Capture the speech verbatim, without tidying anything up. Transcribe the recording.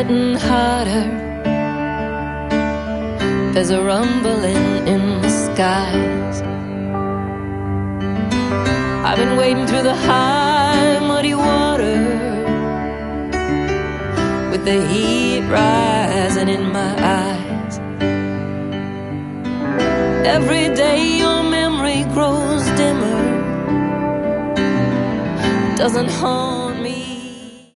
getting harder. There's a rumbling in the skies. I've been wading through the high, muddy water, with the heat rising in my eyes. Every day your memory grows dimmer, doesn't haunt